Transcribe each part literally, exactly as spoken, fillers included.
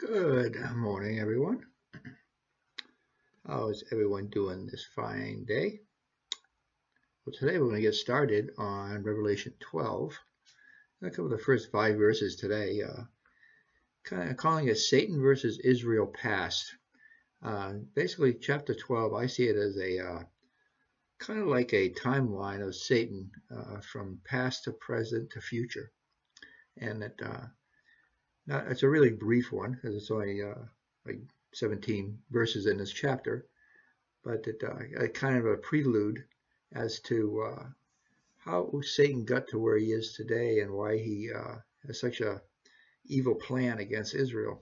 Good morning, everyone. How is everyone doing this fine day? Well, today we're going to get started on Revelation twelve. I'm going to cover the first five verses today, uh, kind of calling it Satan versus Israel past. Uh, basically, chapter twelve, I see it as a uh, kind of like a timeline of Satan uh, from past to present to future. And it, uh, not, it's a really brief one because it's only uh, like seventeen verses in this chapter. But it uh, kind of a prelude as to uh, how Satan got to where he is today and why he uh, has such a evil plan against Israel.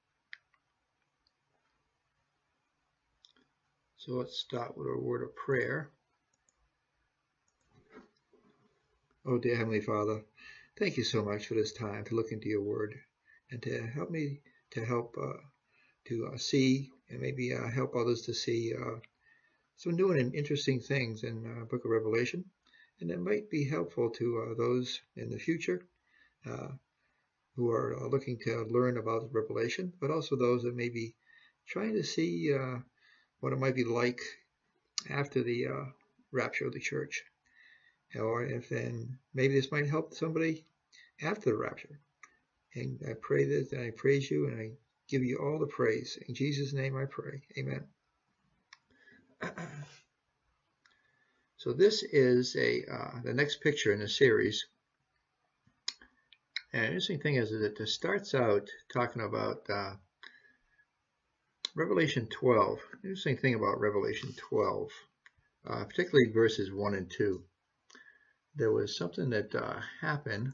So let's start with a word of prayer. Oh, dear Heavenly Father, thank you so much for this time to look into your word and to help me to help uh, to uh, see and maybe uh, help others to see uh, some new and interesting things in the uh, book of Revelation. And that might be helpful to uh, those in the future uh, who are uh, looking to learn about Revelation, but also those that may be trying to see uh, what it might be like after the uh, rapture of the church. Or if then maybe this might help somebody after the rapture. And I pray this and I praise you and I give you all the praise. In Jesus' name I pray. Amen. So this is a uh, the next picture in the series. And the interesting thing is that it starts out talking about uh, Revelation twelve. Interesting thing about Revelation twelve, uh, particularly verses one and two. There was something that uh, happened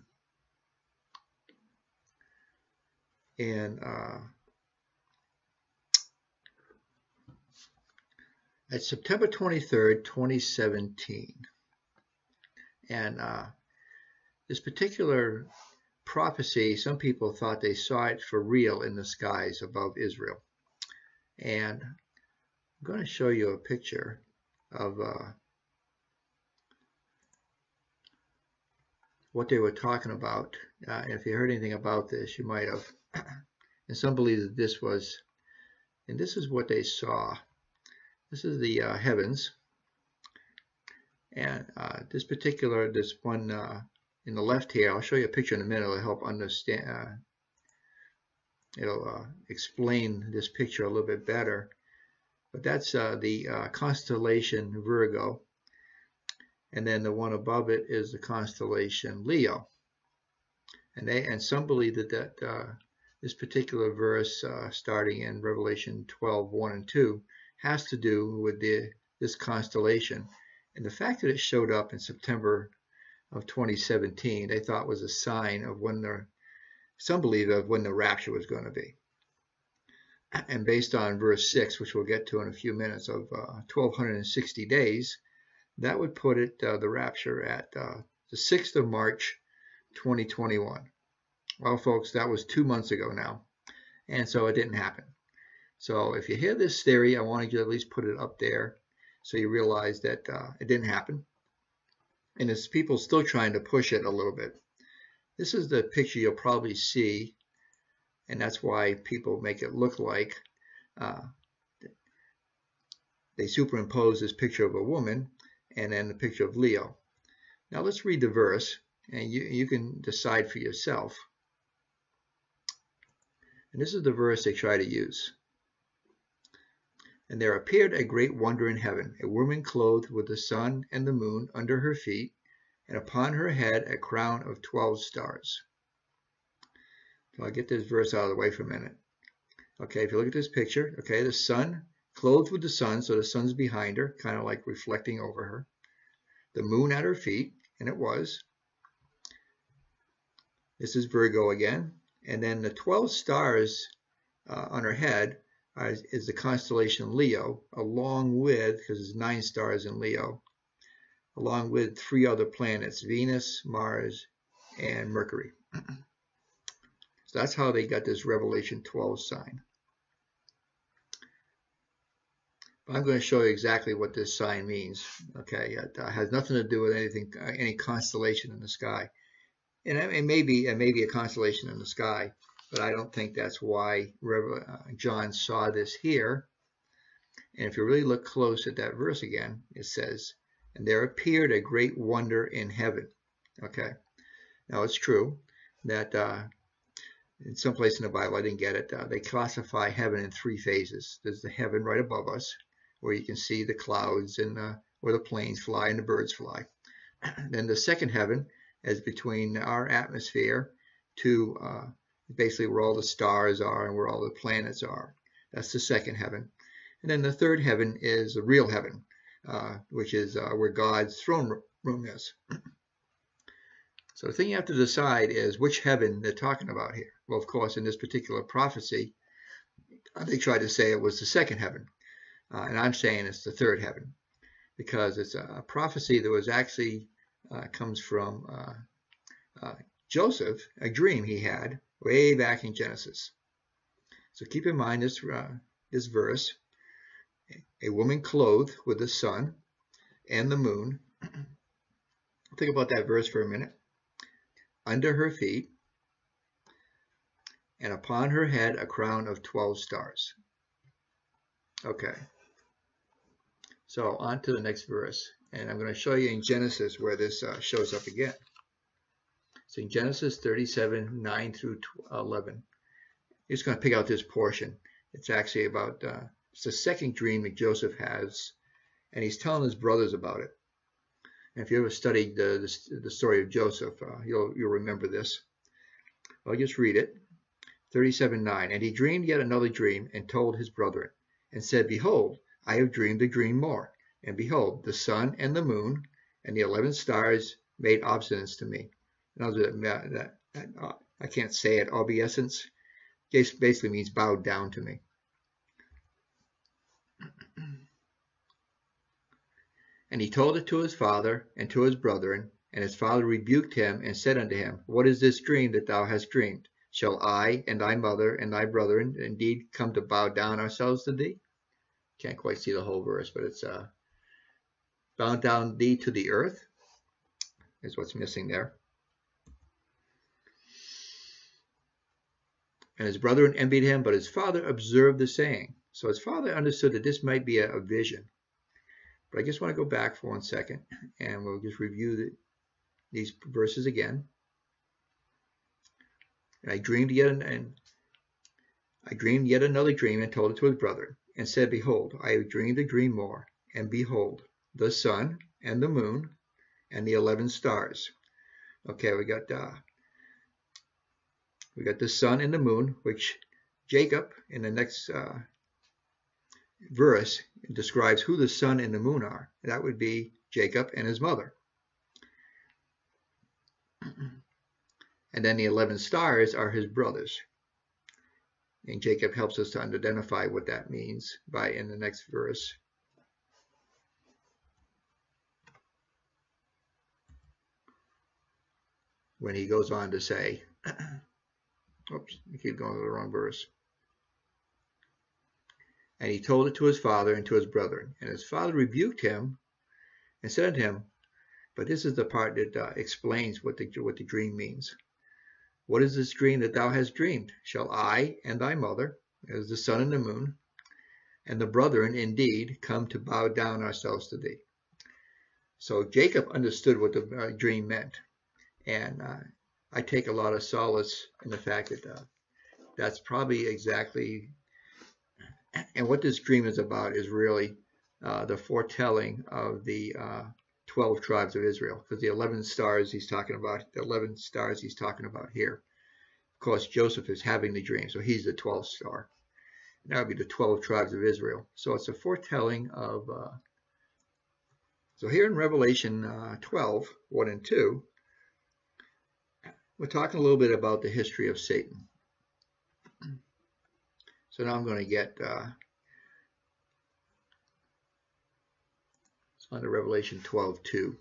in uh, at September twenty-third, twenty seventeen. And uh, this particular prophecy, some people thought they saw it for real in the skies above Israel. And I'm going to show you a picture of uh, what they were talking about. Uh, if you heard anything about this, you might have. And some believe that this was, and this is what they saw. This is the uh, heavens. And uh, this particular, this one uh, in the left here, I'll show you a picture in a minute. It'll help understand, uh, it'll uh, explain this picture a little bit better. But that's uh, the uh, constellation Virgo. And then the one above it is the constellation Leo. And they and some believe that, that uh, this particular verse uh, starting in Revelation twelve, one and two has to do with the, this constellation. And the fact that it showed up in September of twenty seventeen, they thought was a sign of when the, some believe of when the rapture was going to be. And based on verse six, which we'll get to in a few minutes, of uh, twelve sixty days, that would put it, uh, the rapture, at uh, the sixth of March, twenty twenty-one. Well, folks, that was two months ago now, and so it didn't happen. So if you hear this theory, I wanted you to at least put it up there so you realize that uh, it didn't happen. And there's people still trying to push it a little bit. This is the picture you'll probably see, and that's why people make it look like uh, they superimpose this picture of a woman and then the picture of Leo. Now let's read the verse, and you, you can decide for yourself. And this is the verse they try to use. And there appeared a great wonder in heaven, a woman clothed with the sun and the moon under her feet, and upon her head a crown of twelve stars. So I'll get this verse out of the way for a minute. Okay, if you look at this picture, okay, the sun, clothed with the sun, so the sun's behind her, kind of like reflecting over her. The moon at her feet, and it was. This is Virgo again. And then the twelve stars uh, on her head uh, is the constellation Leo, along with, because there's nine stars in Leo, along with three other planets, Venus, Mars, and Mercury. So that's how they got this Revelation twelve sign. But I'm going to show you exactly what this sign means. Okay, it uh, has nothing to do with anything, any constellation in the sky. And it may be, it may be a constellation in the sky, but I don't think that's why John saw this here. And if you really look close at that verse again, it says, and there appeared a great wonder in heaven. Okay, now it's true that uh, in some place in the Bible, I didn't get it, uh, they classify heaven in three phases. There's the heaven right above us, where you can see the clouds and uh, where the planes fly and the birds fly. Then the second heaven is between our atmosphere to uh, basically where all the stars are and where all the planets are. That's the second heaven. And then the third heaven is the real heaven, uh, which is uh, where God's throne room is. So the thing you have to decide is which heaven they're talking about here. Well, of course, in this particular prophecy, they tried to say it was the second heaven. Uh, and I'm saying it's the third heaven, because it's a, a prophecy that was actually uh, comes from uh, uh, Joseph, a dream he had way back in Genesis. So keep in mind this, uh, this verse, a woman clothed with the sun and the moon. Think about that verse for a minute. Under her feet, and upon her head a crown of twelve stars. Okay. So on to the next verse, and I'm going to show you in Genesis where this uh, shows up again. So in Genesis thirty-seven, nine through eleven, I'm just going to pick out this portion. It's actually about, uh, it's the second dream that Joseph has, and he's telling his brothers about it. And if you ever studied the, the, the story of Joseph, uh, you'll, you'll remember this. I'll just read it. thirty-seven, nine, and he dreamed yet another dream and told his brethren, and said, Behold, I have dreamed a dream more. And behold, the sun and the moon and the eleven stars made obeisance to me. And that, that, that, uh, I can't say it, obeisance. It basically means bowed down to me. And he told it to his father and to his brethren, and his father rebuked him and said unto him, What is this dream that thou hast dreamed? Shall I and thy mother and thy brethren indeed come to bow down ourselves to thee? Can't quite see the whole verse, but it's uh, bow down thee to the earth is what's missing there. And his brethren envied him, but his father observed the saying. So his father understood that this might be a, a vision. But I just want to go back for one second, and we'll just review the, these verses again. And I dreamed yet an, and I dreamed yet another dream and told it to his brethren, and said, Behold, I have dreamed a dream more, and behold, the sun and the moon and the eleven stars. Okay, we got uh, we got the sun and the moon, which Jacob in the next uh, verse describes who the sun and the moon are. That would be Jacob and his mother. And then the eleven stars are his brothers. And Jacob helps us to identify what that means by in the next verse. When he goes on to say, oops, I keep going to the wrong verse. And he told it to his father and to his brethren. And his father rebuked him and said to him, but this is the part that uh, explains what the, what the dream means. What is this dream that thou hast dreamed? Shall I and thy mother, as the sun and the moon, and the brethren indeed come to bow down ourselves to thee? So Jacob understood what the uh, dream meant. And uh, I take a lot of solace in the fact that uh, that's probably exactly, and what this dream is about is really uh, the foretelling of the uh, twelve tribes of Israel, because the eleven stars he's talking about, the eleven stars he's talking about here. Of course, Joseph is having the dream, so he's the twelfth star. And that would be the twelve tribes of Israel. So it's a foretelling of, uh, so here in Revelation uh, twelve, one and two, we're talking a little bit about the history of Satan. So now I'm going to get uh, on to Revelation twelve two.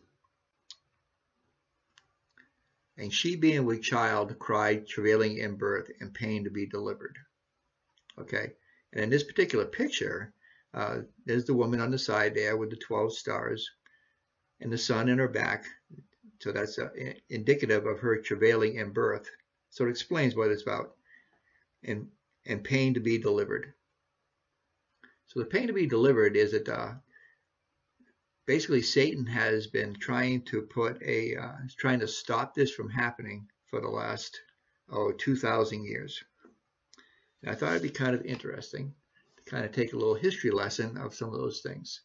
And she being with child cried, travailing in birth and pain to be delivered. Okay, and in this particular picture, uh, there's the woman on the side there with the twelve stars and the sun in her back. So that's uh, indicative of her travailing in birth. So it explains what it's about. and, and pain to be delivered. So the pain to be delivered is that uh, basically Satan has been trying to put a, uh, trying to stop this from happening for the last, oh, two thousand years. And I thought it'd be kind of interesting to kind of take a little history lesson of some of those things.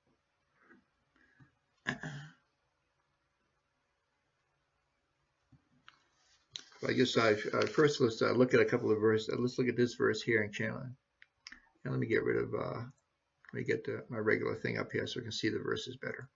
I guess I, uh, first let's uh, look at a couple of verses. Let's look at this verse here in Chandler. And let me get rid of, uh, let me get the, my regular thing up here so we can see the verses better.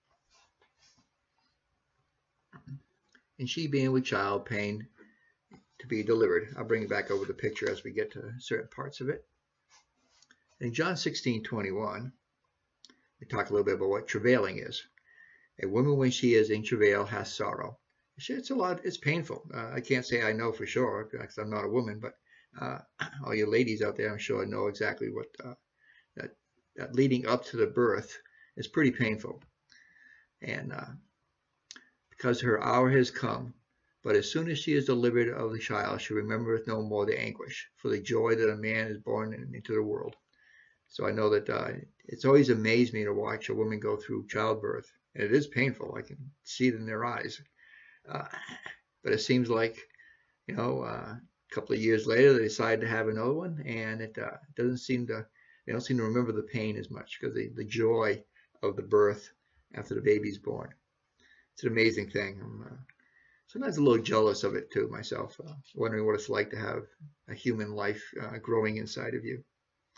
And she being with child, pain to be delivered. I'll bring it back over the picture as we get to certain parts of it. In John sixteen twenty-one, we talk a little bit about what travailing is. A woman, when she is in travail, has sorrow. It's a lot, it's painful. Uh, I can't say I know for sure because I'm not a woman, but uh, all you ladies out there, I'm sure know exactly what uh, that, that leading up to the birth is pretty painful. And uh, because her hour has come, but as soon as she is delivered of the child, she remembereth no more the anguish for the joy that a man is born into the world. So I know that uh, it's always amazed me to watch a woman go through childbirth. And it is painful. I can see it in their eyes. Uh, but it seems like, you know, uh, a couple of years later, they decide to have another one, and it uh, doesn't seem to, they don't seem to remember the pain as much because the, the joy of the birth after the baby's born. It's an amazing thing. I'm uh, sometimes a little jealous of it too myself, uh, wondering what it's like to have a human life uh, growing inside of you.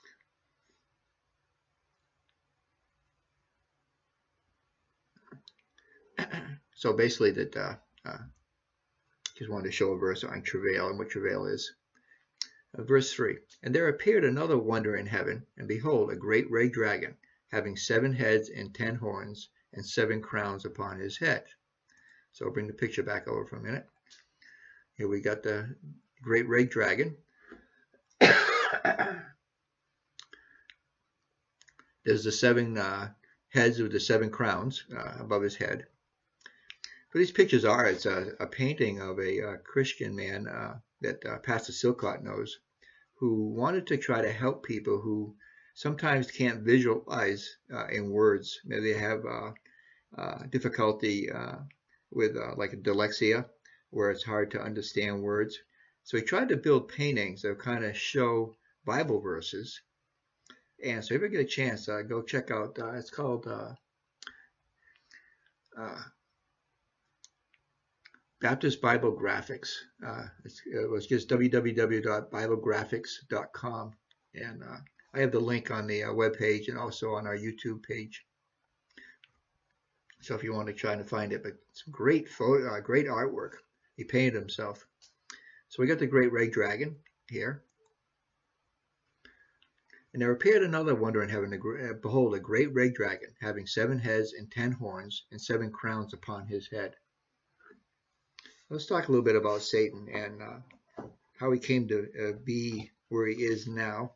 So basically that, uh, uh, just wanted to show a verse on travail and what travail is. Uh, verse three, and there appeared another wonder in heaven, and behold, a great red dragon, having seven heads and ten horns, and seven crowns upon his head. So I'll bring the picture back over for a minute. Here we got the great red dragon. There's the seven uh, heads with the seven crowns uh, above his head. What these pictures are, it's a, a painting of a, a Christian man uh, that uh, Pastor Silcott knows, who wanted to try to help people who sometimes can't visualize uh, in words. Maybe they have uh, uh, difficulty uh, with uh, like a dyslexia, where it's hard to understand words. So he tried to build paintings that kind of show Bible verses. And so if you get a chance, uh, go check out, uh, it's called uh, uh, Baptist Bible Graphics. Uh, it was just w w w dot bible graphics dot com. And uh, I have the link on the uh, webpage and also on our YouTube page. So if you want to try to find it, but it's great photo, uh, great artwork. He painted himself. So we got the great red dragon here. And there appeared another wonder in heaven, uh, behold, a great red dragon, having seven heads and ten horns, and seven crowns upon his head. Let's talk a little bit about Satan and uh, how he came to uh, be where he is now.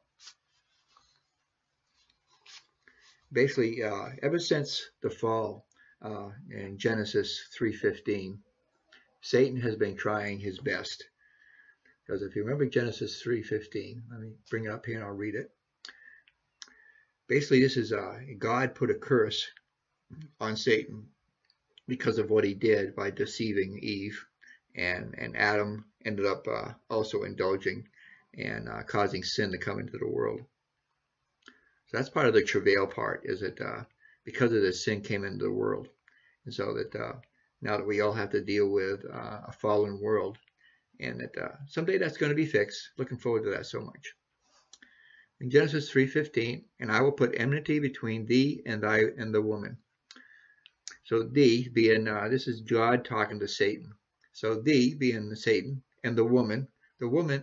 Basically, uh, ever since the fall uh, in Genesis three fifteen, Satan has been trying his best. Because if you remember Genesis three fifteen, let me bring it up here and I'll read it. Basically, this is uh, God put a curse on Satan because of what he did by deceiving Eve, and and Adam ended up uh, also indulging and uh, causing sin to come into the world. So that's part of the travail part, is that uh, because of this, sin came into the world, and so that uh, now that we all have to deal with uh, a fallen world, and that uh, someday that's going to be fixed. Looking forward to that so much. In Genesis three fifteen, and I will put enmity between thee and thy and the woman. So thee being, uh, this is God talking to Satan. So thee being Satan and the woman, the woman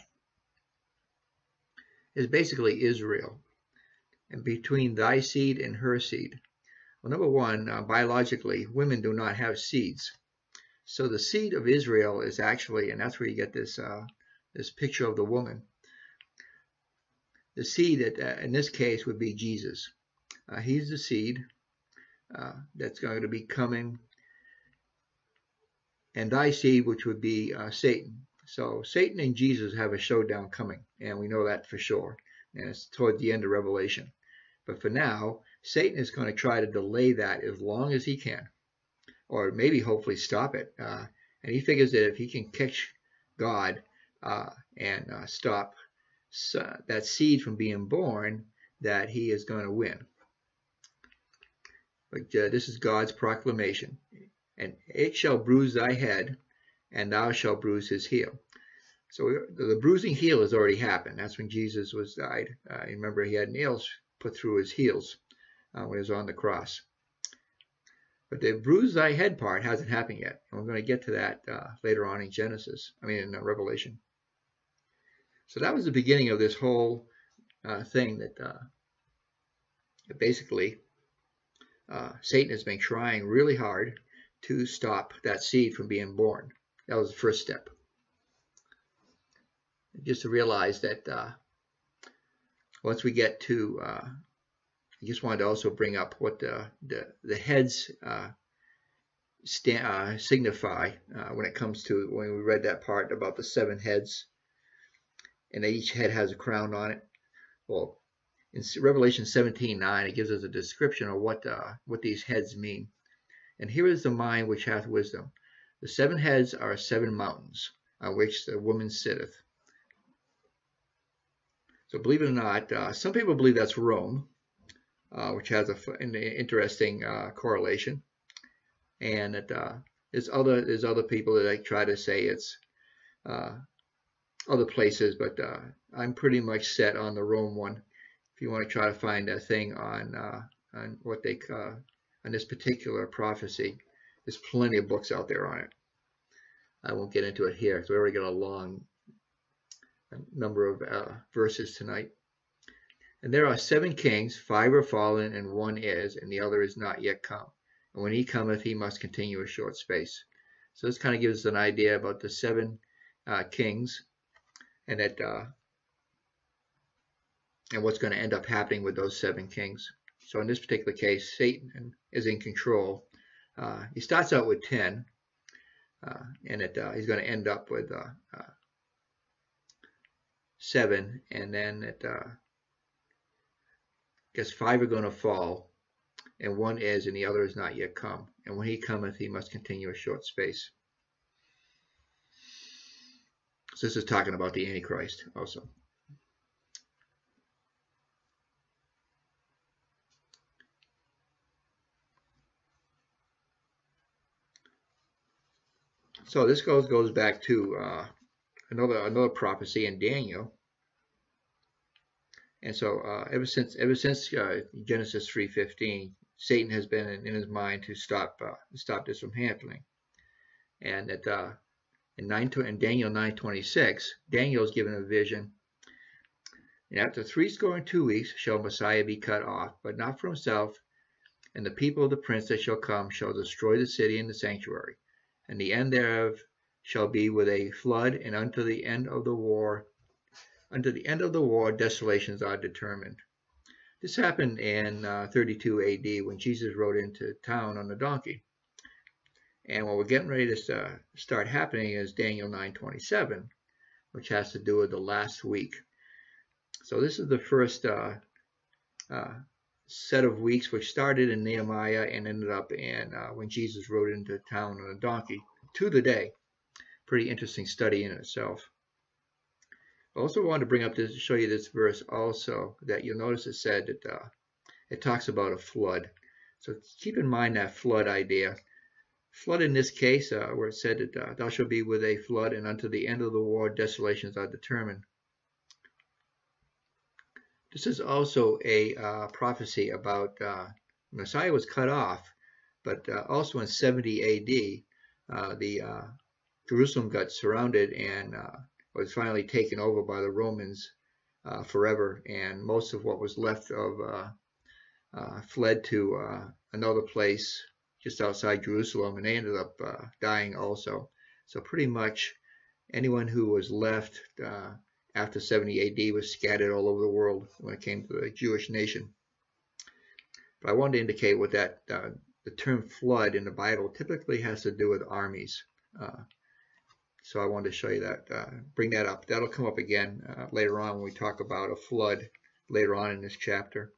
is basically Israel. And between thy seed and her seed. Well, number one, uh, biologically, women do not have seeds. So the seed of Israel is actually, and that's where you get this, uh, this picture of the woman. The seed, that, uh, in this case, would be Jesus. Uh, he's the seed uh, that's going to be coming, and thy seed, which would be uh, Satan. So Satan and Jesus have a showdown coming, and we know that for sure. And it's toward the end of Revelation. But for now, Satan is going to try to delay that as long as he can, or maybe hopefully stop it. Uh, and he figures that if he can catch God uh, and uh, stop that seed from being born, that he is going to win. But uh, this is God's proclamation. And it shall bruise thy head, and thou shalt bruise his heel. So the bruising heel has already happened. That's when Jesus was died. Uh, remember, he had nails put through his heels uh, when he was on the cross. But the bruise thy head part hasn't happened yet. And we're going to get to that uh, later on in Genesis, I mean in uh, Revelation. So that was the beginning of this whole uh, thing that, uh, that basically uh, Satan has been trying really hard to stop that seed from being born. That was the first step. Just to realize that uh, once we get to, uh, I just wanted to also bring up what the, the, the heads uh, stand, uh, signify uh, when it comes to, when we read that part about the seven heads, and each head has a crown on it. Well, in Revelation seventeen nine, it gives us a description of what uh, what these heads mean. And here is the mind which hath wisdom. The seven heads are seven mountains on which the woman sitteth. So believe it or not, uh, some people believe that's Rome, uh, which has a, an interesting uh, correlation. And that, uh, there's other there's other people that I try to say it's uh, other places, but uh, I'm pretty much set on the Rome one. If you want to try to find a thing on uh, on what they uh, on this particular prophecy, there's plenty of books out there on it. I won't get into it here because we already got a long number of uh, verses tonight. And there are seven kings, five are fallen, and one is, and the other is not yet come. And when he cometh, he must continue a short space. So this kind of gives us an idea about the seven uh, kings, and that uh, and what's going to end up happening with those seven kings. So in this particular case, Satan is in control. Uh, he starts out with ten, uh, and it, uh, he's going to end up with uh, uh, seven, and then it, uh, I guess five are going to fall, and one is, and the other is not yet come. And when he cometh, he must continue a short space. So this is talking about the Antichrist also. So this goes goes back to uh, another another prophecy in Daniel. And so uh, ever since ever since uh, Genesis three fifteen, Satan has been in, in his mind to stop uh, stop this from happening. And that uh, in nine in Daniel nine twenty-six, Daniel is given a vision. And after three score and two weeks shall Messiah be cut off, but not for himself. And the people of the prince that shall come shall destroy the city and the sanctuary. And the end thereof shall be with a flood, and unto the end of the war, unto the end of the war, desolations are determined. This happened in uh, thirty-two A D when Jesus rode into town on a donkey. And what we're getting ready to uh, start happening is Daniel nine twenty-seven, which has to do with the last week. So this is the first uh, uh, set of weeks, which started in Nehemiah and ended up in uh, when Jesus rode into town on a donkey to the day. Pretty interesting study in itself. I also wanted to bring up this, show you this verse also, that you'll notice it said that uh, it talks about a flood. So keep in mind that flood idea. Flood in this case, uh, where it said that uh, thou shalt be with a flood, and unto the end of the war desolations are determined. This is also a uh, prophecy about uh, Messiah was cut off, but uh, also in seventy A D, uh, the uh, Jerusalem got surrounded and uh, was finally taken over by the Romans uh, forever, and most of what was left of uh, uh, fled to uh, another place just outside Jerusalem, and they ended up uh, dying also. So pretty much anyone who was left uh, after seventy A D was scattered all over the world when it came to the Jewish nation. But I wanted to indicate what that uh, the term flood in the Bible typically has to do with armies. Uh, So I wanted to show you that, uh, bring that up. That'll come up again uh, later on when we talk about a flood later on in this chapter.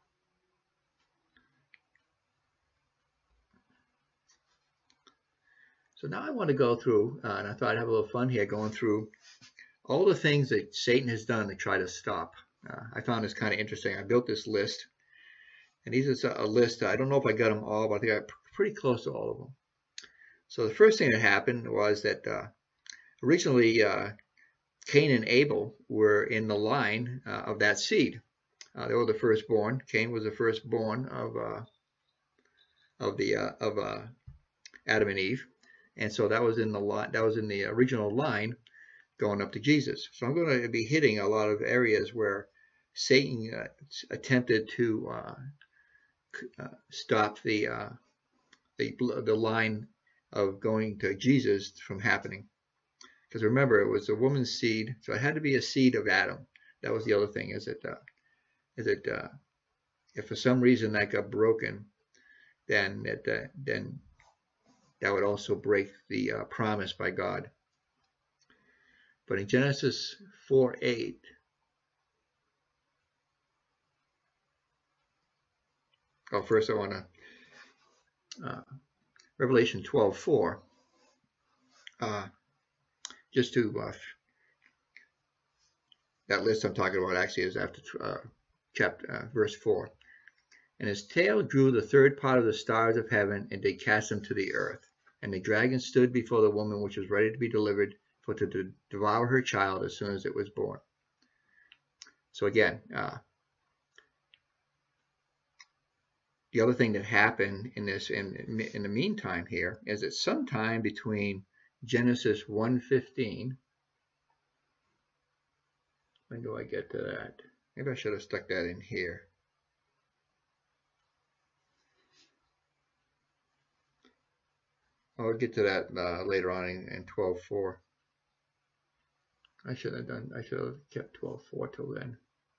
So now I want to go through, uh, and I thought I'd have a little fun here going through all the things that Satan has done to try to stop. Uh, I found this kind of interesting. I built this list, and these are a list. I don't know if I got them all, but I think I'm pretty close to all of them. So the first thing that happened was that uh, originally uh, Cain and Abel were in the line uh, of that seed. Uh, they were the firstborn. Cain was the firstborn of uh, of the uh, of uh, Adam and Eve, and so that was in the line. That was in the original line going up to Jesus. So I'm going to be hitting a lot of areas where Satan uh, attempted to uh, uh, stop the uh, the the line of going to Jesus from happening. Because remember, it was a woman's seed, so it had to be a seed of Adam. That was the other thing. Is it? Uh, is it? Uh, if for some reason that got broken, then it, uh, then that would also break the uh, promise by God. But in Genesis four eight, oh, first I want to uh, Revelation twelve four. Uh, just to uh, that list I'm talking about actually is after uh, chapter uh, verse four. And his tail drew the third part of the stars of heaven, and did cast them to the earth. And the dragon stood before the woman which was ready to be delivered, for to de devour her child as soon as it was born. So again, uh, the other thing that happened in this, in, in the meantime here, is that sometime between Genesis one fifteen, when do I get to that? Maybe I should have stuck that in here. I'll get to that uh, later on in, in twelve four. I should have done, I should have kept twelve four till then.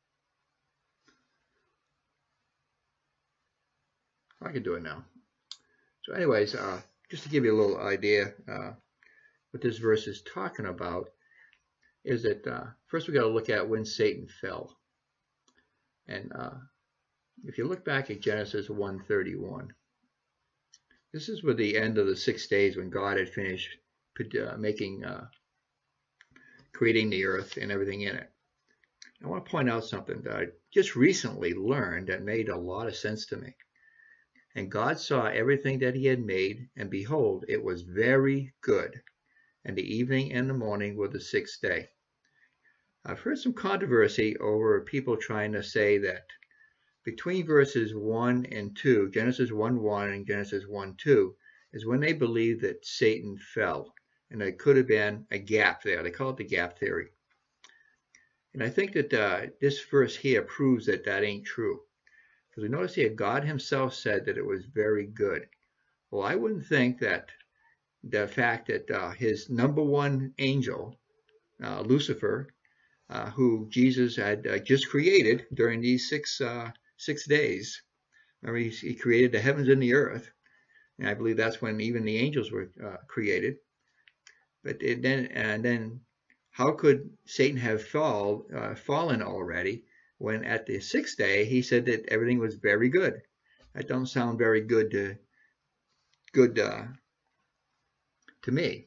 I can do it now. So anyways, uh, just to give you a little idea uh, what this verse is talking about, is that uh, first we got to look at when Satan fell. And uh, if you look back at Genesis one thirty-one, this is with the end of the six days when God had finished uh, making, uh, creating the earth and everything in it. I want to point out something that I just recently learned that made a lot of sense to me. And God saw everything that he had made, and behold, it was very good. And the evening and the morning were the sixth day. I've heard some controversy over people trying to say that between verses one and two, Genesis one one and Genesis one two, is when they believe that Satan fell. And there could have been a gap there. They call it the gap theory. And I think that uh, this verse here proves that that ain't true. Because we notice here, God himself said that it was very good. Well, I wouldn't think that the fact that uh, his number one angel, uh, Lucifer, uh, who Jesus had uh, just created during these six uh, six days, remember he, he created the heavens and the earth, and I believe that's when even the angels were uh, created. But it then and then, how could Satan have fall uh, fallen already when at the sixth day he said that everything was very good? That don't sound very good to good uh, to me.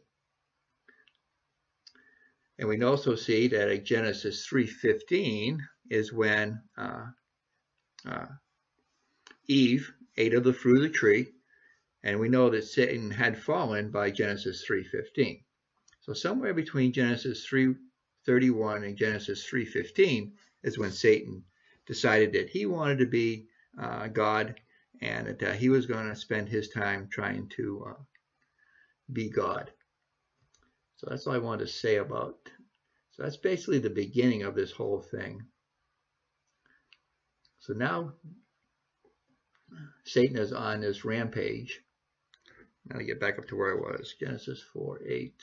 And we also see that at Genesis three fifteen is when uh, uh, Eve ate of the fruit of the tree, and we know that Satan had fallen by Genesis three fifteen. So somewhere between Genesis three thirty-one and Genesis three fifteen is when Satan decided that he wanted to be uh, God, and that uh, he was going to spend his time trying to uh, be God. So that's all I wanted to say about. So that's basically the beginning of this whole thing. So now Satan is on this rampage. Now to get back up to where I was, Genesis four eight.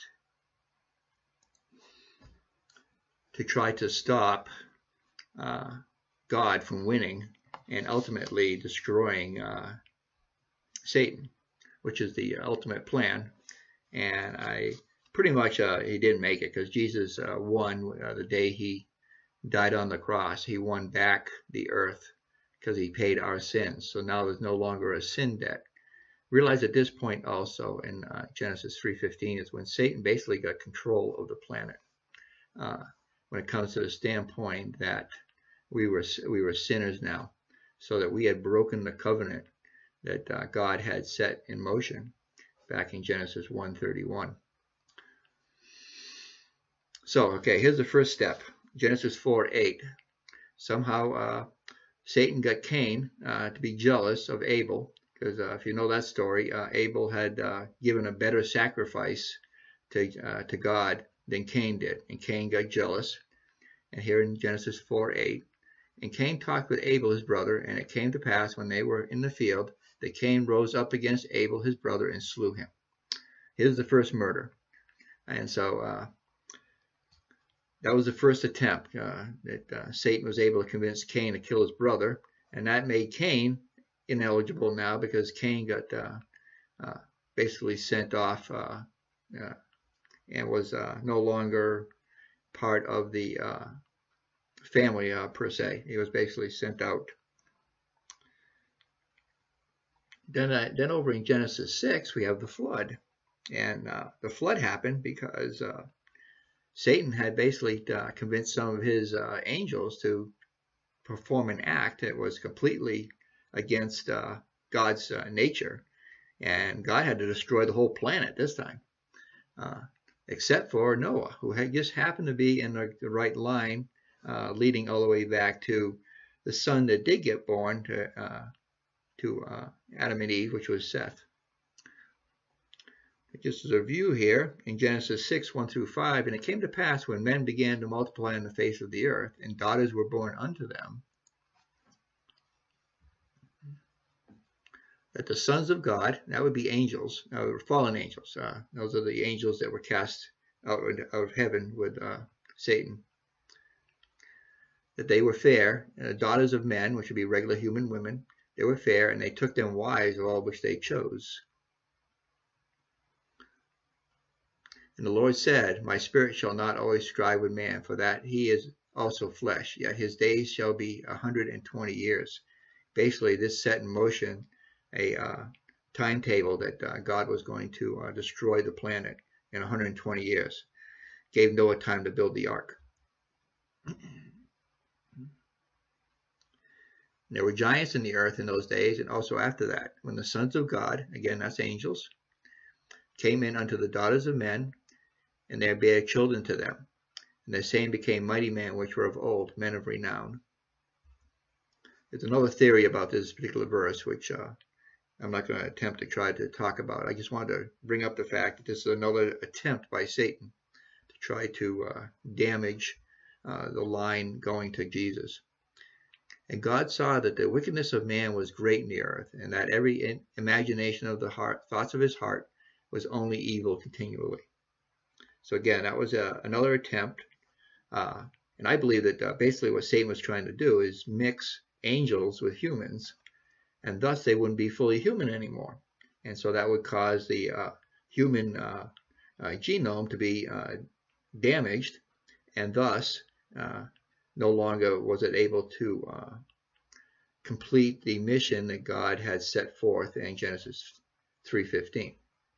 To try to stop uh, God from winning and ultimately destroying uh, Satan, which is the ultimate plan. And I pretty much uh, he didn't make it because Jesus uh, won uh, the day he died on the cross. He won back the earth because he paid our sins. So now there's no longer a sin debt. Realize at this point also in uh, Genesis three fifteen is when Satan basically got control of the planet. Uh, when it comes to the standpoint that we were we were sinners now, so that we had broken the covenant that uh, God had set in motion back in Genesis one thirty-one. So, okay, here's the first step. Genesis four eight. Somehow uh, Satan got Cain uh, to be jealous of Abel, because uh, if you know that story, uh, Abel had uh, given a better sacrifice to uh, to God than Cain did, and Cain got jealous. And here in Genesis four eight, and Cain talked with Abel his brother, and it came to pass when they were in the field that Cain rose up against Abel his brother and slew him. Here's the first murder, and so uh, that was the first attempt uh, that uh, Satan was able to convince Cain to kill his brother, and that made Cain ineligible now because Cain got uh, uh, basically sent off uh, uh, and was uh, no longer part of the uh, family uh, per se. He was basically sent out. Then, uh, then over in Genesis six, we have the flood, and uh, the flood happened because uh, Satan had basically uh, convinced some of his uh, angels to perform an act that was completely against uh, God's uh, nature, and God had to destroy the whole planet this time, uh, except for Noah, who had just happened to be in the, the right line, uh, leading all the way back to the son that did get born to uh, to uh, Adam and Eve, which was Seth. Just as a view here in Genesis six, one through five, and it came to pass when men began to multiply on the face of the earth, and daughters were born unto them, that the sons of God, that would be angels, uh, fallen angels, uh, those are the angels that were cast out of heaven with uh, Satan, that they were fair, uh, daughters of men, which would be regular human women, they were fair, and they took them wives of all which they chose. And the Lord said, my spirit shall not always strive with man, for that he is also flesh, yet his days shall be a hundred and twenty years. Basically, this set in motion a uh, timetable that uh, God was going to uh, destroy the planet in one hundred twenty years. Gave Noah time to build the ark. There were giants in the earth in those days, and also after that, when the sons of God, again that's angels, came in unto the daughters of men, and they bare children to them. And the same became mighty men which were of old, men of renown. There's another theory about this particular verse, which uh, I'm not going to attempt to try to talk about. I just wanted to bring up the fact that this is another attempt by Satan to try to uh, damage uh, the line going to Jesus. And God saw that the wickedness of man was great in the earth, and that every imagination of the heart, thoughts of his heart, was only evil continually. So again, that was a, another attempt. Uh, and I believe that uh, basically what Satan was trying to do is mix angels with humans, and thus they wouldn't be fully human anymore. And so that would cause the uh, human uh, uh, genome to be uh, damaged, and thus uh, no longer was it able to uh, complete the mission that God had set forth in Genesis three fifteen.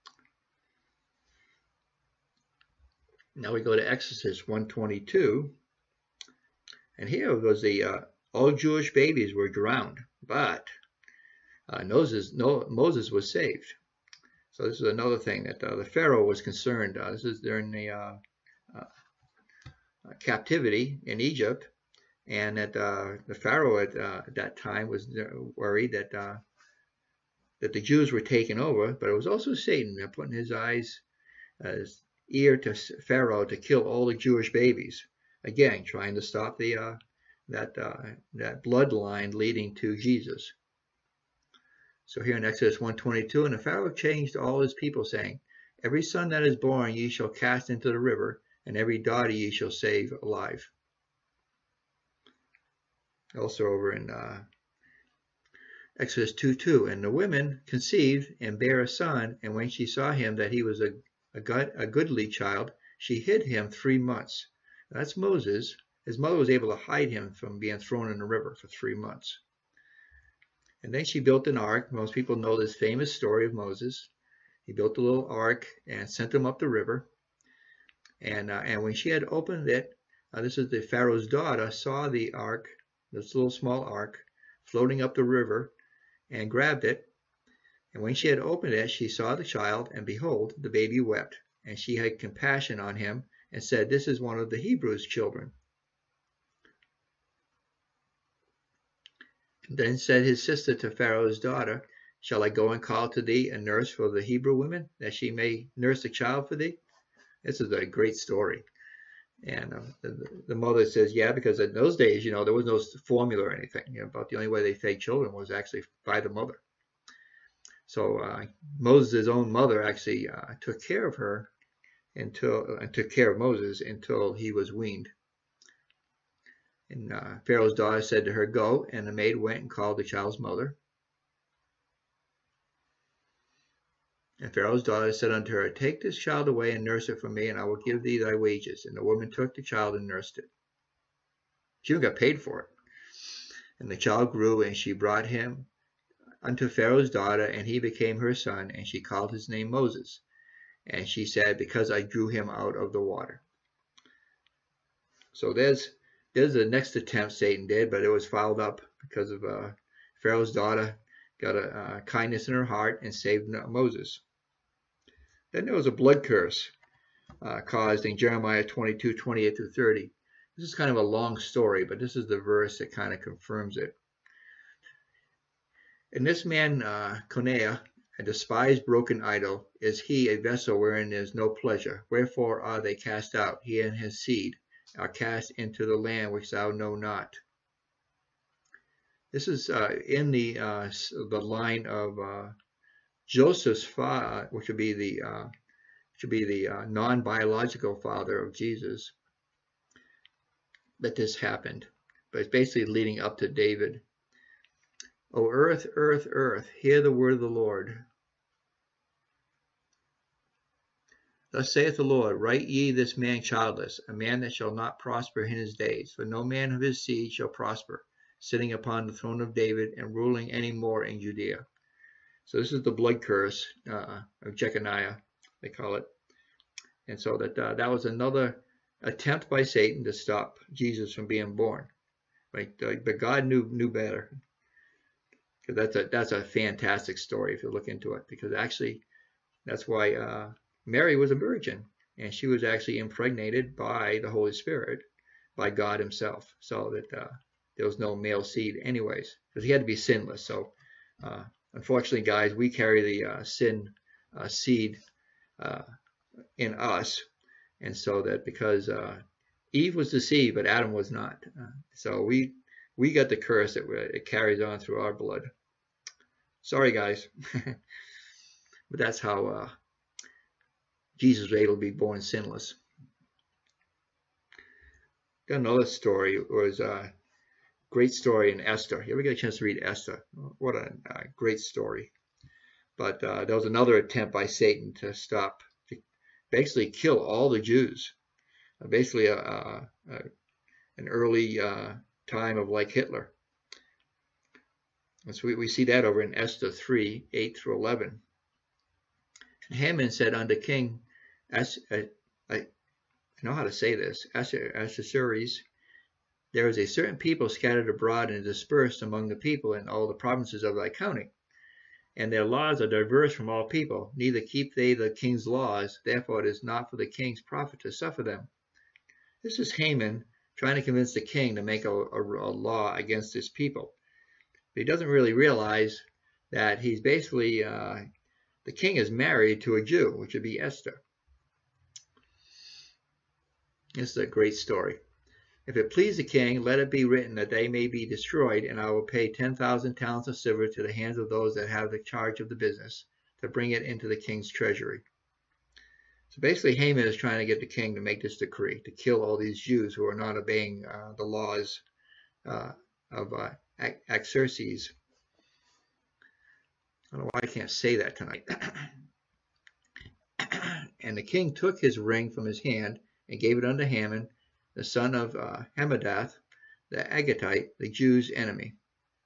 Now we go to Exodus one twenty-two, and here was the uh, all Jewish babies were drowned, but uh, Moses, no, Moses was saved. So this is another thing that uh, the Pharaoh was concerned. Uh, this is during the uh, uh, captivity in Egypt, and that uh, the Pharaoh at, uh, at that time was worried that uh, that the Jews were taken over, but it was also Satan that put in his eyes, uh, his ear to Pharaoh to kill all the Jewish babies. Again, trying to stop the uh, that uh, that bloodline leading to Jesus. So here in Exodus one twenty-two, and the Pharaoh changed all his people, saying, every son that is born ye shall cast into the river, and every daughter ye shall save alive. Also over in uh, Exodus two two, and the women conceived and bare a son, and when she saw him that he was a a, good, a goodly child, she hid him three months. That's Moses. His mother was able to hide him from being thrown in the river for three months. And then she built an ark. Most people know this famous story of Moses. He built a little ark and sent him up the river. And, uh, and when she had opened it, uh, this is the Pharaoh's daughter, saw the ark, this little small ark, floating up the river, and grabbed it. And when she had opened it, she saw the child, and behold, the baby wept. And she had compassion on him, and said, "This is one of the Hebrews' children." Then said his sister to Pharaoh's daughter, "Shall I go and call to thee a nurse for the Hebrew women, that she may nurse the child for thee?" This is a great story. And um, the, the mother says, yeah, because in those days, you know, there was no formula or anything. You know, about the only way they fed children was actually by the mother. So uh, Moses' own mother actually uh, took care of her until uh, took care of Moses until he was weaned. And uh, Pharaoh's daughter said to her, "Go," and the maid went and called the child's mother. And Pharaoh's daughter said unto her, "Take this child away and nurse it for me, and I will give thee thy wages." And the woman took the child and nursed it. She even got paid for it. And the child grew, and she brought him unto Pharaoh's daughter, and he became her son, and she called his name Moses. And she said, "Because I drew him out of the water." So there's there's the next attempt Satan did, but it was fouled up because of uh, Pharaoh's daughter got a uh, kindness in her heart and saved Moses. Then there was a blood curse uh, caused in Jeremiah twenty-two, twenty-eight through thirty. This is kind of a long story, but this is the verse that kind of confirms it. "And this man, uh, Coniah, a despised broken idol, is he a vessel wherein there is no pleasure. Wherefore are they cast out? He and his seed are cast into the land which thou know not." This is uh, in the uh, the line of uh, Joseph's father, which would be the uh, which would be the uh, non-biological father of Jesus, that this happened. But it's basically leading up to David. "O earth, earth, earth, hear the word of the Lord. Thus saith the Lord, write ye this man childless, a man that shall not prosper in his days, for no man of his seed shall prosper, sitting upon the throne of David and ruling any more in Judea." So this is the blood curse uh, of Jeconiah, they call it. And so that uh, that was another attempt by Satan to stop Jesus from being born. Right? But God knew knew better. Because that's a that's a fantastic story if you look into it. Because actually, that's why uh, Mary was a virgin, and she was actually impregnated by the Holy Spirit, by God Himself, so that uh, there was no male seed, anyways, because He had to be sinless. So, uh, unfortunately, guys, we carry the uh, sin uh, seed uh, in us, and so that because uh, Eve was deceived, but Adam was not, uh, so we we got the curse that it carries on through our blood. Sorry, guys. But that's how uh, Jesus was able to be born sinless. Got another story. It was a great story in Esther. You ever get a chance to read Esther? What a, a great story. But uh, there was another attempt by Satan to stop, to basically kill all the Jews. Uh, basically, a, a, a, an early uh, time of like Hitler. And so we, we see that over in Esther three, eight through eleven. And Haman said unto King, as, I, I know how to say this, Ahasuerus, there is a certain people scattered abroad and dispersed among the people in all the provinces of thy county. And their laws are diverse from all people, neither keep they the king's laws, therefore it is not for the king's profit to suffer them. This is Haman trying to convince the king to make a, a, a law against his people. But he doesn't really realize that he's basically, uh, the king is married to a Jew, which would be Esther. This is a great story. If it please the king, let it be written that they may be destroyed, and I will pay ten thousand talents of silver to the hands of those that have the charge of the business, to bring it into the king's treasury. So basically, Haman is trying to get the king to make this decree, to kill all these Jews who are not obeying uh, the laws uh, of uh, Ahasuerus. I don't know why I can't say that tonight. And the king took his ring from his hand and gave it unto Haman, the son of uh, Hammedatha, the Agagite, the Jews' enemy.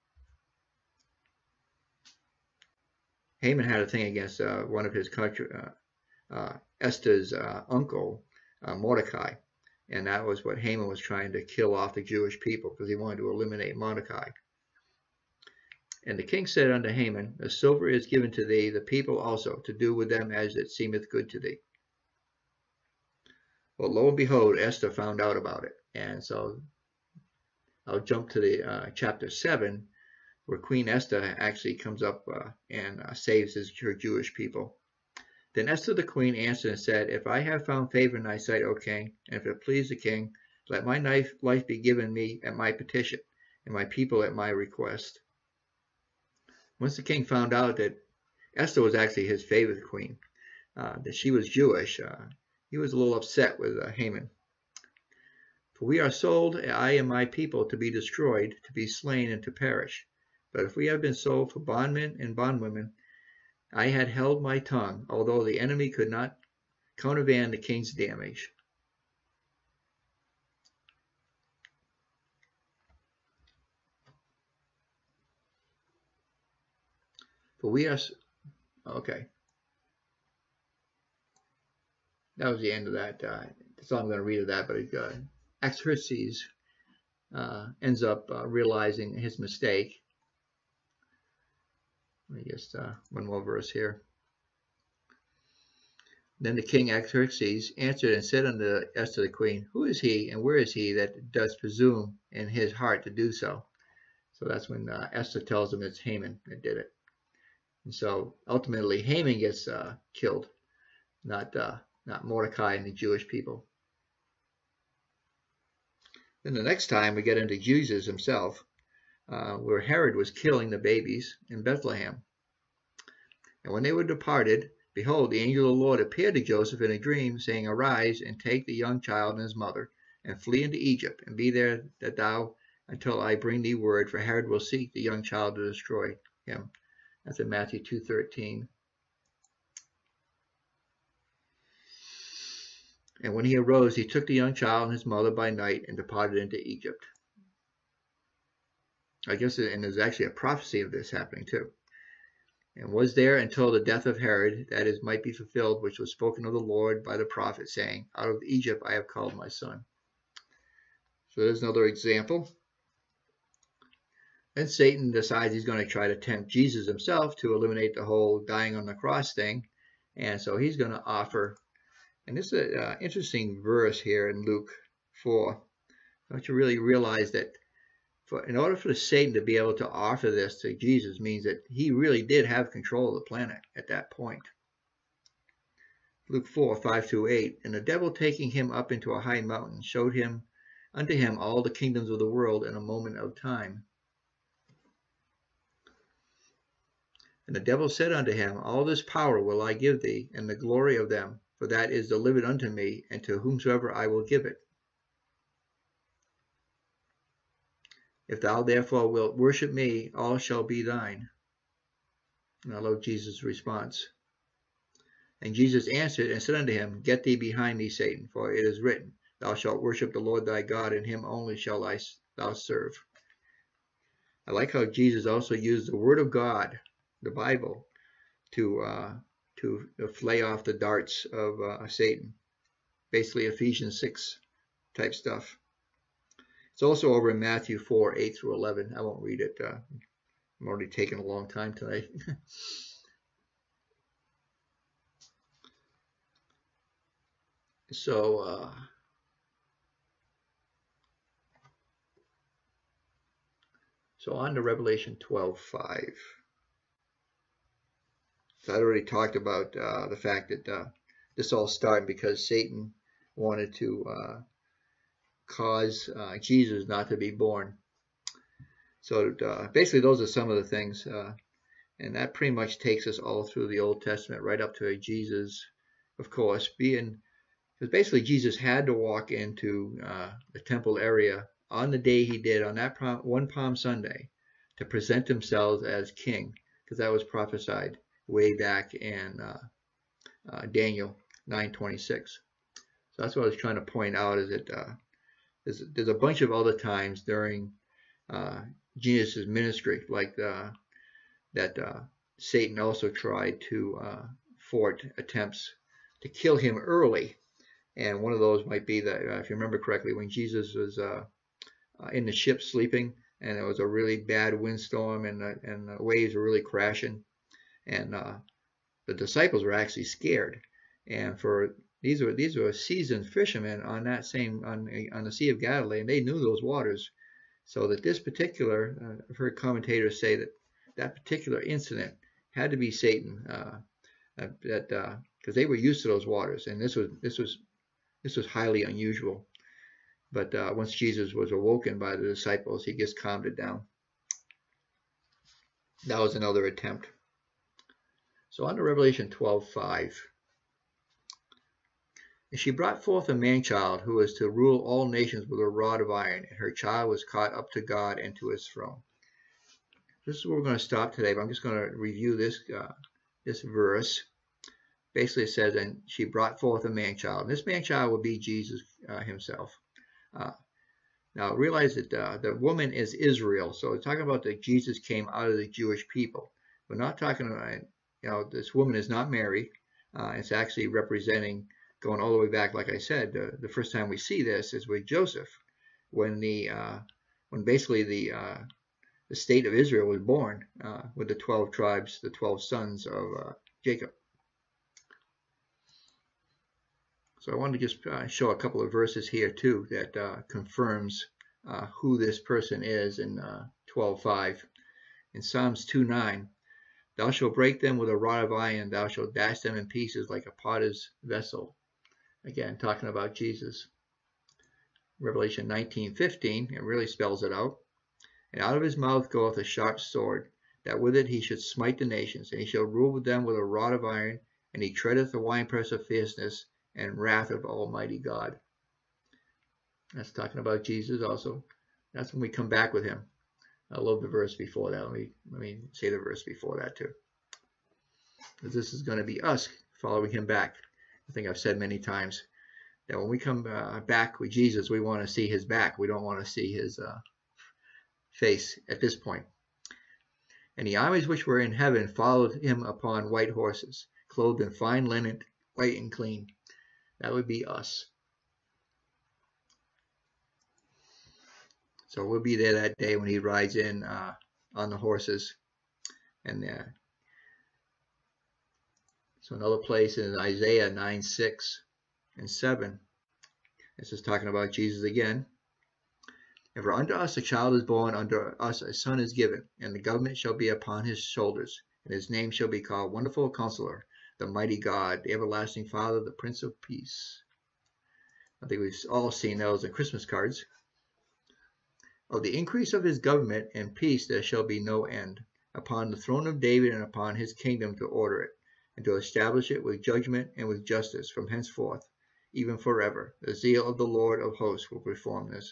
Haman had a thing against uh, one of his country, uh, uh, Esther's uh, uncle, uh, Mordecai. And that was what Haman was trying to kill off the Jewish people, because he wanted to eliminate Mordecai. And the king said unto Haman, the silver is given to thee, the people also, to do with them as it seemeth good to thee. Well, lo and behold, Esther found out about it. And so I'll jump to the uh, chapter seven, where Queen Esther actually comes up uh, and uh, saves his, her Jewish people. Then Esther the queen answered and said, if I have found favor in thy sight, O king, and if it please the king, let my life, life be given me at my petition, and my people at my request. Once the king found out that Esther was actually his favorite queen, uh, that she was Jewish, uh, he was a little upset with uh, Haman. For we are sold, I and my people, to be destroyed, to be slain, and to perish. But if we have been sold for bondmen and bondwomen, I had held my tongue, although the enemy could not countermand the king's damage. For we are, okay. That was the end of that. Uh, that's all I'm going to read of that, but uh, Artaxerxes uh, ends up uh, realizing his mistake. Let me just uh, one more verse here. Then the king Artaxerxes answered and said unto Esther the queen, who is he, and where is he that does presume in his heart to do so? So that's when uh, Esther tells him it's Haman that did it. And so ultimately Haman gets uh, killed, not uh, not Mordecai and the Jewish people. Then the next time we get into Jesus himself, uh, where Herod was killing the babies in Bethlehem. And when they were departed, behold, the angel of the Lord appeared to Joseph in a dream, saying, arise, and take the young child and his mother, and flee into Egypt, and be there that thou until I bring thee word, for Herod will seek the young child to destroy him. That's in Matthew two thirteen. And when he arose, he took the young child and his mother by night and departed into Egypt. I guess, and there's actually a prophecy of this happening too. And was there until the death of Herod, that is, might be fulfilled, which was spoken of the Lord by the prophet, saying, out of Egypt I have called my son. So there's another example. Then Satan decides he's going to try to tempt Jesus himself to eliminate the whole dying on the cross thing. And so he's going to offer, and this is an uh, interesting verse here in Luke four. Don't you really realize that for, in order for Satan to be able to offer this to Jesus means that he really did have control of the planet at that point. Luke four, five through eight. And the devil taking him up into a high mountain showed him unto him all the kingdoms of the world in a moment of time. And the devil said unto him, all this power will I give thee, and the glory of them, for that is delivered unto me, and to whomsoever I will give it. If thou therefore wilt worship me, all shall be thine. And I love Jesus' response. And Jesus answered and said unto him, get thee behind me, Satan, for it is written, thou shalt worship the Lord thy God, and him only shall I, thou serve. I like how Jesus also used the word of God, the Bible, to uh, to flay off the darts of uh, Satan. Basically Ephesians six type stuff. It's also over in Matthew four, eight through eleven. I won't read it. Uh, I'm already taking a long time tonight. so, uh, so on to Revelation twelve, five. So I already talked about uh, the fact that uh, this all started because Satan wanted to uh, cause uh, Jesus not to be born. So uh, basically those are some of the things. Uh, and that pretty much takes us all through the Old Testament right up to Jesus, of course, being, because basically Jesus had to walk into uh, the temple area on the day he did, on that Palm, one Palm Sunday, to present himself as king, because that was prophesied way back in uh, uh, Daniel nine twenty-six. So that's what I was trying to point out, is that uh, there's, there's a bunch of other times during uh, Jesus' ministry, like uh, that uh, Satan also tried to uh, thwart attempts to kill him early. And one of those might be that, uh, if you remember correctly, when Jesus was uh, uh, in the ship sleeping, and it was a really bad windstorm, and the, and the waves were really crashing, and uh, the disciples were actually scared. And for these were these were seasoned fishermen on that same on on the Sea of Galilee, and they knew those waters. So that this particular, uh, I've heard commentators say that that particular incident had to be Satan, uh, uh, that because uh, they were used to those waters, and this was this was this was highly unusual. But uh, once Jesus was awoken by the disciples, he just calmed it down. That was another attempt. So on to Revelation twelve five. And she brought forth a man-child who was to rule all nations with a rod of iron, and her child was caught up to God and to his throne. This is where we're going to stop today, but I'm just going to review this uh, this verse. Basically, it says, and she brought forth a man-child. And this man-child will be Jesus uh, himself. Uh, now, realize that uh, the woman is Israel. So we're talking about that Jesus came out of the Jewish people. We're not talking about, you know, this woman is not Mary. Uh, it's actually representing, going all the way back, like I said, uh, the first time we see this is with Joseph, when the uh, when basically the uh, the state of Israel was born, uh, with the twelve tribes, the twelve sons of uh, Jacob. So I wanted to just uh, show a couple of verses here too that uh, confirms uh, who this person is in uh, twelve five. In Psalms two nine, thou shalt break them with a rod of iron, thou shalt dash them in pieces like a potter's vessel. Again, talking about Jesus. Revelation nineteen fifteen, it really spells it out. And out of his mouth goeth a sharp sword, that with it he should smite the nations, and he shall rule with them with a rod of iron, and he treadeth the winepress of fierceness and wrath of Almighty God. That's talking about Jesus also. That's when we come back with him. I love the verse before that. Let me, let me say the verse before that too. Because this is going to be us following him back. I think I've said many times that when we come uh, back with Jesus, we want to see his back. We don't want to see his uh, face at this point. And the armies which were in heaven followed him upon white horses, clothed in fine linen, white and clean. That would be us. So we'll be there that day when he rides in uh, on the horses. And uh, so another place in Isaiah nine six and seven. This is talking about Jesus again. And for unto us a child is born, unto us a son is given, and the government shall be upon his shoulders, and his name shall be called Wonderful Counselor, the Mighty God, the Everlasting Father, the Prince of Peace. I think we've all seen those in Christmas cards. Of the increase of his government and peace there shall be no end, upon the throne of David and upon his kingdom, to order it, and to establish it with judgment and with justice from henceforth, even forever. The zeal of the Lord of hosts will perform this.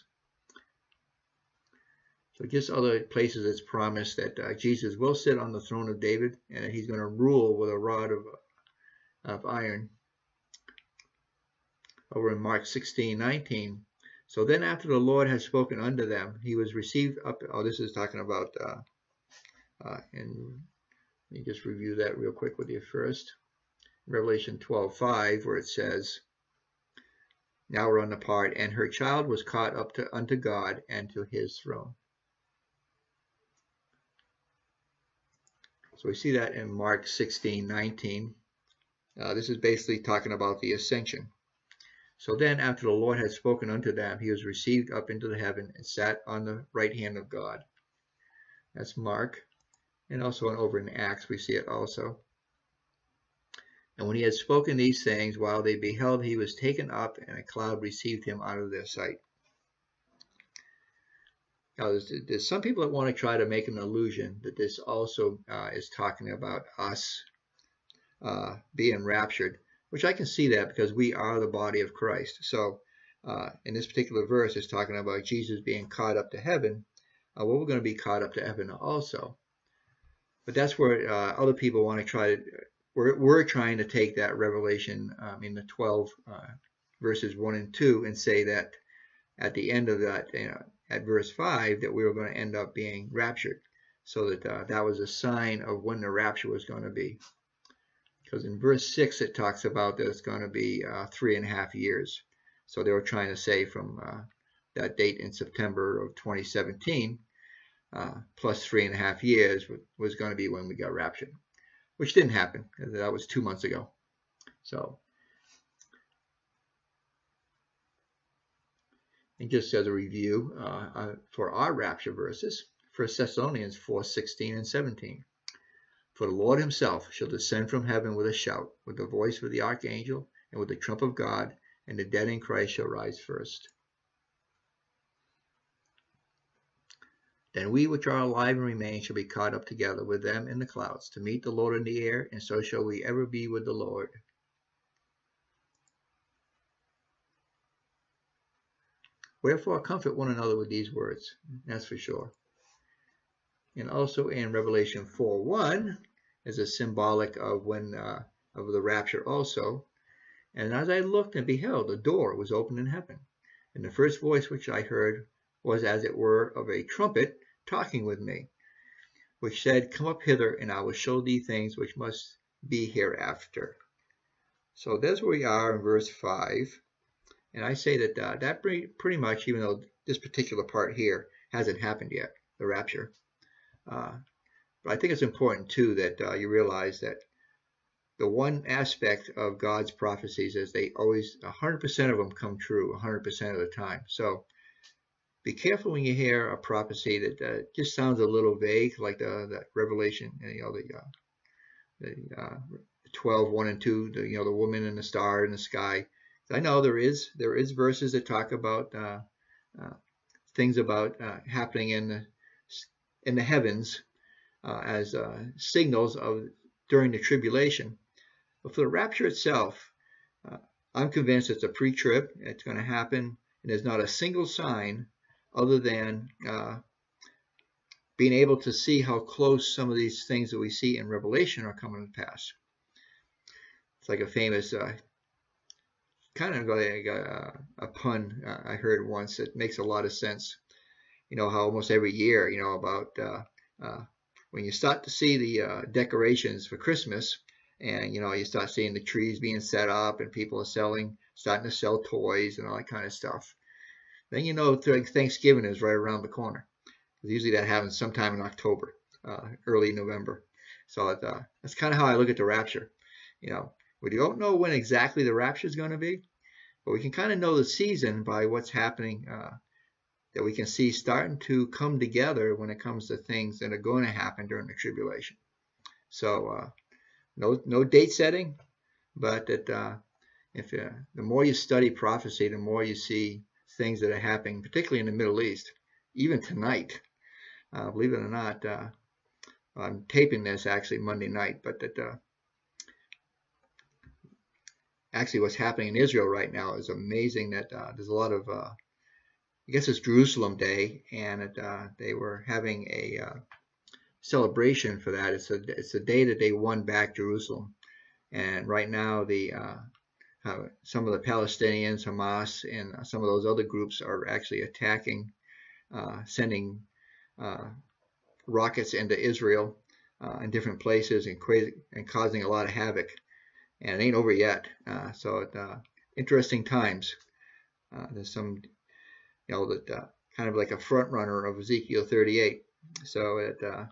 So just other places it's promised that uh, Jesus will sit on the throne of David, and that he's going to rule with a rod of, of iron. Over in Mark sixteen nineteen. So then after the Lord had spoken unto them, he was received up. Oh, this is talking about, uh, uh, and let me just review that real quick with you first. Revelation twelve five, where it says, now we're on the part, and her child was caught up to unto God and to his throne. So we see that in Mark sixteen nineteen. Uh, this is basically talking about the ascension. So then, after the Lord had spoken unto them, he was received up into the heaven and sat on the right hand of God. That's Mark. And also over in Acts, we see it also. And when he had spoken these things, while they beheld, he was taken up, and a cloud received him out of their sight. Now, there's, there's some people that want to try to make an illusion that this also uh, is talking about us uh, being raptured, which I can see that because we are the body of Christ. So uh, in this particular verse, it's talking about Jesus being caught up to heaven. Uh, well, we're going to be caught up to heaven also. But that's where uh, other people want to try to we're, we're trying to take that revelation um, in the twelve uh, verses one and two and say that at the end of that, you know, at verse five, that we were going to end up being raptured. So that uh, that was a sign of when the rapture was going to be. Because in verse six, it talks about that it's going to be uh, three and a half years. So they were trying to say from uh, that date in September of twenty seventeen, uh, plus three and a half years was going to be when we got raptured, which didn't happen. That was two months ago. So, and just as a review uh, uh, for our rapture verses, First Thessalonians four sixteen and seventeen. For the Lord himself shall descend from heaven with a shout, with the voice of the archangel, and with the trump of God, and the dead in Christ shall rise first. Then we which are alive and remain shall be caught up together with them in the clouds, to meet the Lord in the air, and so shall we ever be with the Lord. Wherefore comfort one another with these words, that's for sure. And also in Revelation four one, is a symbolic of when uh, of the rapture also. And as I looked and beheld, a door was opened in heaven. And the first voice which I heard was as it were of a trumpet talking with me, which said, Come up hither, and I will show thee things which must be hereafter. So that's where we are in verse five. And I say that uh, that pretty much, even though this particular part here hasn't happened yet, the rapture, uh, but I think it's important too that uh, you realize that the one aspect of God's prophecies is they always, one hundred percent of them come true one hundred percent of the time. So be careful when you hear a prophecy that uh, just sounds a little vague, like the, the Revelation, you know, the, uh, the uh, twelve, one and two, the, you know, the woman and the star in the sky. I know there is there is verses that talk about uh, uh, things about uh, happening in the in the heavens uh, as uh, signals of during the tribulation. But for the rapture itself, uh, I'm convinced it's a pre-trib. It's going to happen, and there's not a single sign other than uh, being able to see how close some of these things that we see in Revelation are coming to pass. It's like a famous, uh, kind of like a, a pun uh, I heard once that makes a lot of sense. You know how almost every year, you know, about uh, uh, when you start to see the uh, decorations for Christmas, and you know you start seeing the trees being set up, and people are selling, starting to sell toys and all that kind of stuff. Then you know Thanksgiving is right around the corner. Usually that happens sometime in October, uh, early November. So it, uh, that's kind of how I look at the rapture. You know, we don't know when exactly the rapture is going to be, but we can kind of know the season by what's happening. Uh, that we can see starting to come together when it comes to things that are going to happen during the tribulation. So uh, no no date setting, but that uh, if uh, the more you study prophecy, the more you see things that are happening, particularly in the Middle East, even tonight. Uh, believe it or not, uh, I'm taping this actually Monday night, but that uh, actually what's happening in Israel right now is amazing. That uh, there's a lot of uh, I guess it's Jerusalem Day, and it, uh, they were having a uh, celebration for that. It's a it's a day that they won back Jerusalem, and right now the uh, uh, some of the Palestinians, Hamas, and some of those other groups are actually attacking, uh, sending uh, rockets into Israel uh, in different places and crazy and causing a lot of havoc. And it ain't over yet. Uh, so it, uh, interesting times. Uh, there's some. You know, that uh, kind of like a front runner of Ezekiel thirty-eight. So it, uh,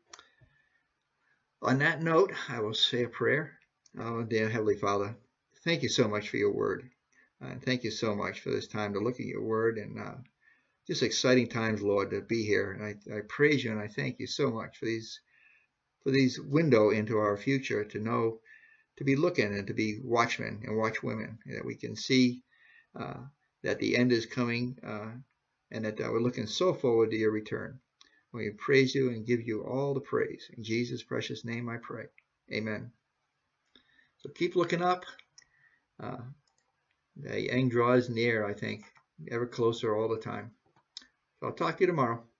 on that note, I will say a prayer. Oh, dear Heavenly Father, thank you so much for your word. And thank you so much for this time to look at your word, and uh, just exciting times, Lord, to be here. And I, I praise you and I thank you so much for these for these window into our future, to know, to be looking and to be watchmen and watchwomen, that we can see uh, that the end is coming, uh, and that uh, we're looking so forward to your return. We praise you and give you all the praise. In Jesus' precious name I pray. Amen. So keep looking up. Uh, the end draws near, I think, ever closer all the time. So I'll talk to you tomorrow.